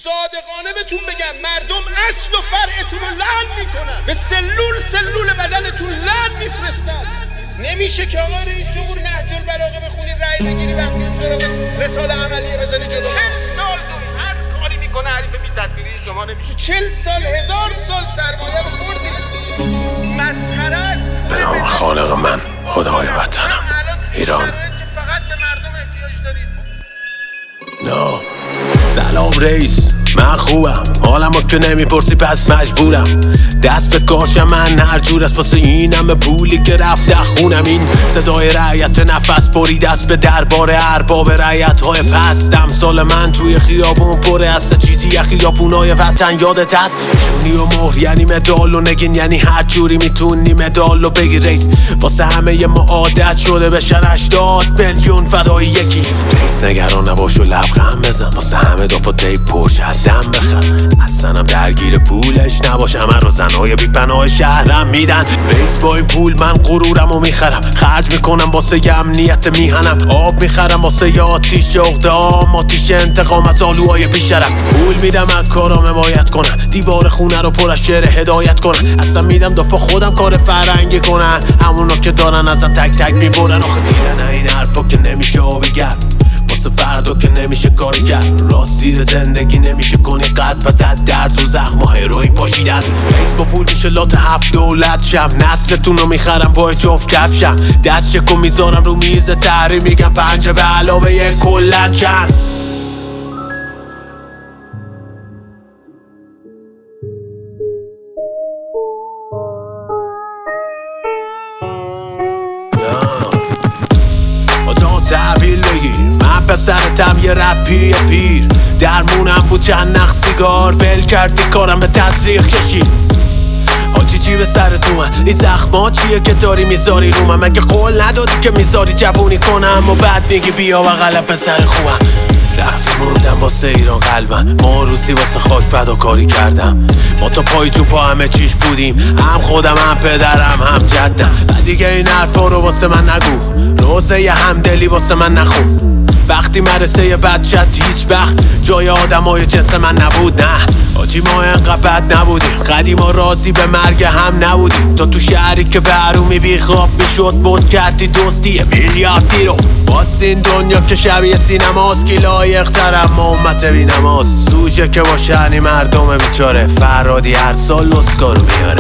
صادقانه بهتون بگم مردم اصل و فرعتون رو لعن میکنن، به سلول بدنتون لعن میفرستن. نمیشه که آقا رئیس جمهور نهج البلاغه بخونی رأی بگیری و بیاد سراغ رساله عملیه بزنی جلو. 40 سال هر کاری میکنه حریف بی تدبیری شما نمیشه. 40 سال 1000 سال سرمایه رو خوردی. مسخره است. به نام خالق من، خدای وطنم ایران. فقط به مردم احتیاج دارید. سلام رئیس، من خوبم، حالمو که نمیپرسی پس مجبورم. دست به کاشم من هر جور است واسه اینم پولی که رفته خونم. این صدای رعیت نفس برید دست به دربار ارباب رعیت های پست. امثال من توی خیابون پره است چیزی خیابونای وطن یادت هست. نشونی و مهر یعنی مدال و نگین، یعنی هر جوری میتونی مدال و بگی رئیس. واسه همه ما عادت شده بشن 80 میلیون فدای یکی. رئیس نگران نباش و لبخند بزن، واسه همه دفعه پرش دم بخر. اصلا هم درگیر پولش نباش، همه رو زنهای بی پناه شهرم میدن. رئیس با این پول من غرورم و میخرم، خرج میکنم واسه امنیت میهنم. آب میخرم واسه آتیش اقدام، آتیش انتقام از آلوهای بیشرم. پول میدم از کارام حمایت کنن، دیوار خونه رو پر از شعر هدایت کنن. اصلا میدم دفعه خودم کار فرنگی کنن، همونا که دارن ازم تک تک میبرن. آخه دیدن این حرفا که نمیشه بگم، واسه فردا که نمیشه کاری کرد. راستی زندگی نمیشه کنی قد و زد درد و زخم و هروئین پاشیدن. رئیس با پول میشه لات 7 دولت شم، نسلتون رو میخرم با جفت کفشم. دست چکو میذارم رو میز تحریم، میگم 5 به علاوه 1 کلن چند. تحویل بگیر من پسرتم یه رپی پیر. درمونم بود چند نخ سیگار، ول کردی کارم به تزریق کشید. حاجی چی به سرت اومد؟ این زخما چیه که داری میذاری رو من؟ مگه قول ندادی که میذاری جوونی کنم و بعد میگی بیا و غلط پسر خوبم؟ رفتی موندم واسه ایران قلبم، ما روسی واسه خاک فداکاری کردم. ما تا پای جو پا همه چیش بودیم، هم خودم هم پدرم هم جدم. و دیگه این حرفا رو واسه من نگو، روزه ی همدلی واسه من نخون. وقتی مرسه ی بچت هیچ وقت جای آدمای جنس من نبود. نه آجی ما انقدر بد نبودیم، قدیما راضی به مرگ هم نبودیم. تا تو شهری که بهرومی بی خواب میشد بود کردی دوستی میلیاردی رو. باز این دنیا که شبیه سینماست، کی لایق ترم ما امت بی نماز. سوژه که با شعنی مردم بیچاره، فرادی هر سال اسکارو میاره.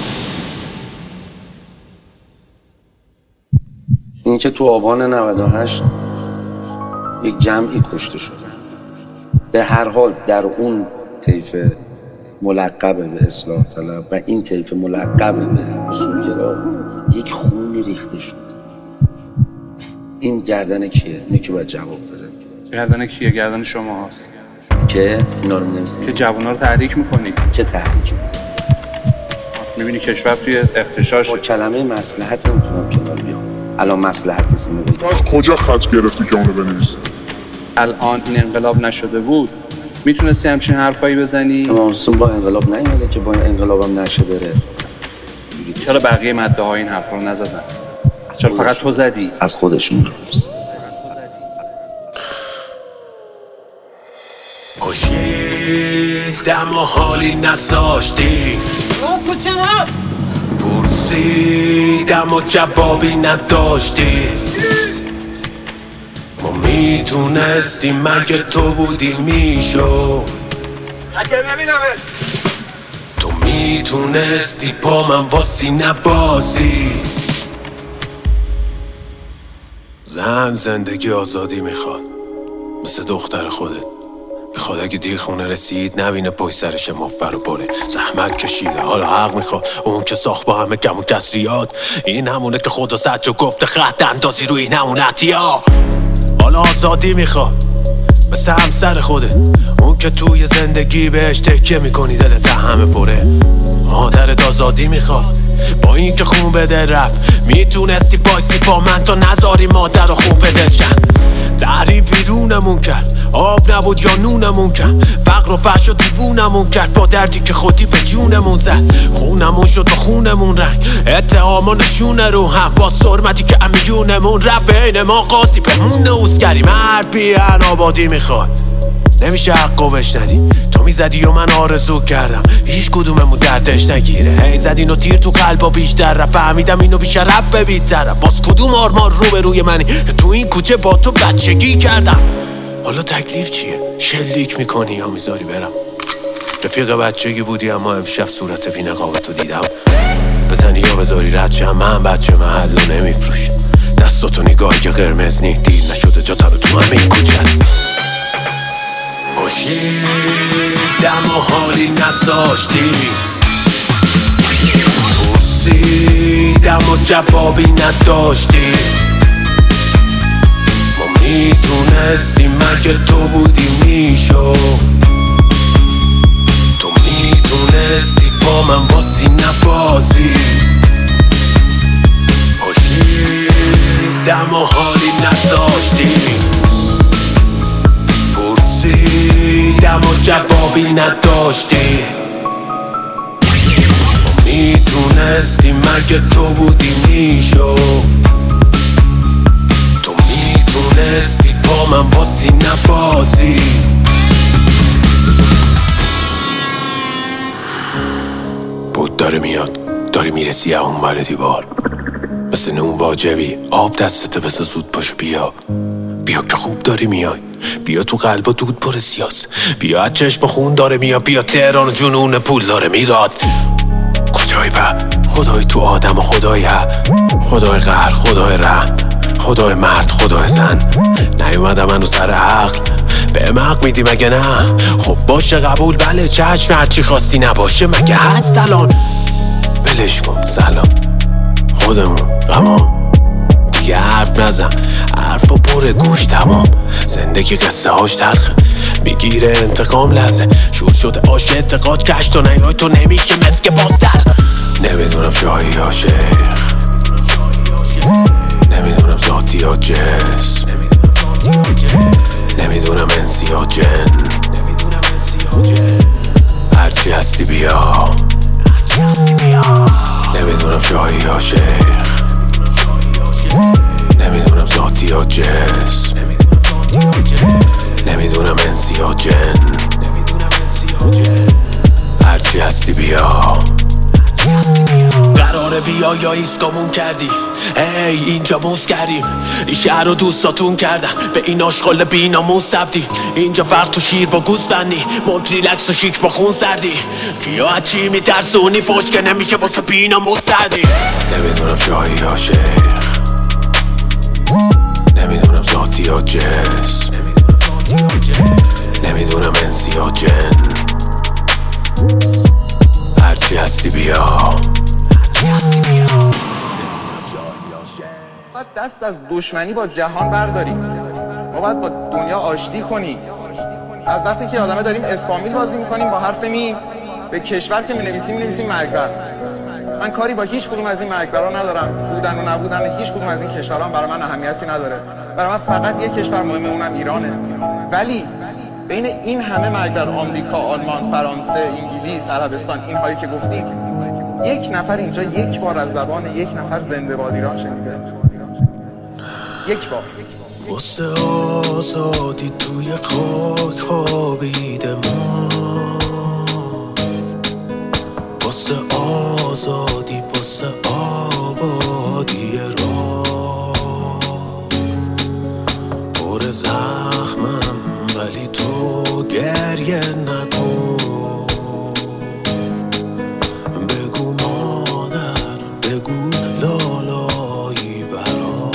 این که تو آبان 98 یک جمعی کشته شد، به هر حال در اون طیف ملقب به اصلاح طلب و این طیف ملقب به اصولگرا یک خونی ریخته شد. این گردن کیه؟ اینه که باید جواب بده. گردن کیه؟ گردن شما هست که اینا رو می‌نویسید، که جوونا رو تحریک میکنی. چه تحریکی؟ میبینی کشور توی اختشاش. با کلمه مصلحت نمیتونم کنار بیام. الان مصلحت نیست اینو بگید. از کجا خط گرفتی که اونو بنویسی؟ الان این انقلاب نشده بود میتونستی همچین حرفایی بزنی؟ اما با انقلاب نیومده که با انقلابم نشه بره. چرا بقیه مده های این حرفا رو نزدن؟ چرا فقط تو زدی؟ از خودشون درست. دم و حالی نذاشتی، پرسیدم و جوابی نداشتی. ما میتونستیم مگه تو بودی میشو، تو میتونستی با من واسی نبازی. زن زندگی آزادی میخواد، مثل دختر خودت. میخواد اگه دیر خونه رسید نبینه پای سرش مفر و بره. زحمت کشیده حالا حق میخواد، اون که ساخت با همه گم و کسریات. این همونه که خدا سجا گفته خط اندازی روی نمونتی ها. حالا آزادی میخواد مثل همسر خودت، اون که توی زندگی بهش تکیه میکنی دلت همه پره. مادرت آزادی میخواست با این که خون به دل رفت، میتونستی وایسی با من تا نذاری مادر رو خوب به دل شن. تعریف ویرونمون کرد، آب نبود یا نونمون کرد. فقر و فحش و دیوونمون کرد، با دردی که خودی به جونمون زد. خونمون شد با خونمون رنگ، اتهام و نشونه رو هم. با سرمتی که امیونمون رفت، بین ما قاضی بمونه اوزگری. مرد بیان آبادی میخواد نمیشه حقو بشنری. تو میزدی و من آرزو کردم هیچ کدوممون دردش نگیره. هی زدین و تیر تو قلبا بیشتر رفت. فهمیدم اینو بیشرف به بی‌طرف. باز کدوم آرمان رو به روی منی که تو این کوچه با تو بچگی کردم. حالا تکلیف چیه؟ شلیک میکنی یا میذاری برم؟ رفیق بچگی بودی اما امشب صورت بی نقابتو دیدم. بزنی یا بذاری رد شم، من بچه محلو نمیفروشم. دستاتو نگاهی که قرمز نی دیر نشده جاتو تو همه کوچه است. پرسیدم و حالی نذاشتی، پرسیدم و جوابی نداشتی. ما میتونستیم مگه تو بودی میشو، تو میتونستی با من باسی نبازی. پرسیدم و حالی نذاشتی، پرسیدم و جوابی نداشتی. ما میتونستی مگه تو بودی میشو، تو میتونستی با من باسی نبازی. بود داره میاد، داری میرسی اون بر دیوار. مثل نون واجبی آب دستته بسه زود پاشو بیا. بیا که خوب داری میای، بیا تو قلب و دود پر سیاس. بیا از چشم خون داره میاد، بیا تهران و جنون پول داره میراد. کجایی با خدای تو آدم و خدای ها، خدای قهر، خدای رحم، خدای مرد، خدای زن. نیومدم منو سر عقل به حق میدی مگه نه؟ خب باشه قبول، بله چشم، هرچی خواستی نباشه مگه هست الان؟ بلش کن سلام خودمون غمان دیگه حرف نزن، حرف و پر گوش تمام. زندگی قصه هاش تلخه، میگیره انتقام لحظه. شور شده آش اعتقاد کش تو نیای تو نمیشه مسک باستر. نمیدونم شاهی یا شیخ، نمیدونم ذاتی یا جسم، نمیدونم انسی یا جن. هرچی هستی بیا، نمیدونم شاهی یا شیخ، نمیدونم ذاتی یا جسم، نمیدونم انسی یا جن. هرچی هستی بیا. قراره بیا یا ایسکامون کردی؟ ای اینجا موز کردیم، این شهر رو دوستاتون کردن به این آشغال بینامون سبدی. اینجا فرق تو شیر با گوز بندی، مد ریلکس و شیک با خون سردی. کیا از چی میترسونی فوش که نمیشه واسه بینامون سردی. نمیدونم شاهی یا شیخ، نمیدونم ذاتی یا جسم، نمیدونم انسی یا جن. هرچی هستی بیا. باید دست از دشمنی با جهان برداریم. ما باید با دنیا آشتی کنیم. از وقتی که آدمه داریم اسپامیل بازی میکنیم با حرف میم، به کشور که می‌نویسیم مرگبر. من کاری با هیچ کدوم از این مرگبرا ندارم. بودن و نبودن هیچ کدوم از این کشورها برای من اهمیتی نداره. برای من فقط یک کشور مهمه، اونم ایرانه. ولی بین این همه مرگبر، آمریکا، آلمان، فرانسه، انگلیس، عربستان، این هایی که گفتیم، یک نفر اینجا یک بار از زبان یک نفر زنده باد ایران شنیده؟ یک بار. واسه آزادی توی خاک خوابیده ما، واسه آزادی، واسه آبادی راه. پر زخمم ولی تو گریه نکن. بگو مادر، بگو لالایی برا.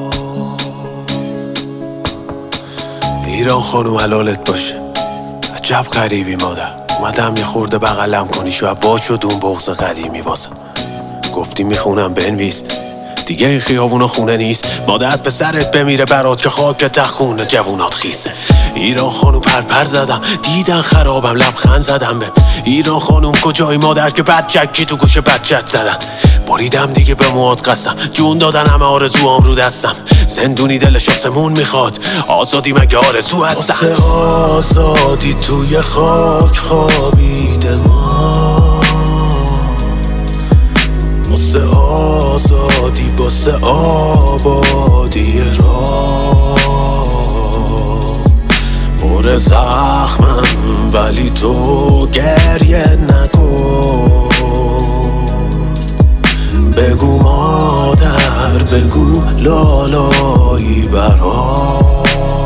ایران خانوم حلالت باشه، عجب غریبی مادر. اومدم یه خورده بغلم کنی، شاید وا شد اون بغض قدیمی واسه. گفتی میخونم بنویس، دیگه این خیابونا خونه نیست. مادرت به سرت بمیره برات که خاک تخونه جوونات خیسه. ایران خانوم پرپر زدم، دیدن خرابم لبخند زدم به ایران خانوم. کجای مادر که بچکی تو گوش بچت زدن. بریدم دیگه به موات قسم، جون دادن همه آرزوام رو دستم. زندونی دلش آسمون میخواد، آزادی مگه آرزو هستم؟ واسه آزادی توی خاک خوابیده ما، واسه آزادی، واسه آبادی راه. پر زخمم ولی تو گریه نکن. بگو مادر بگو لالایی برام.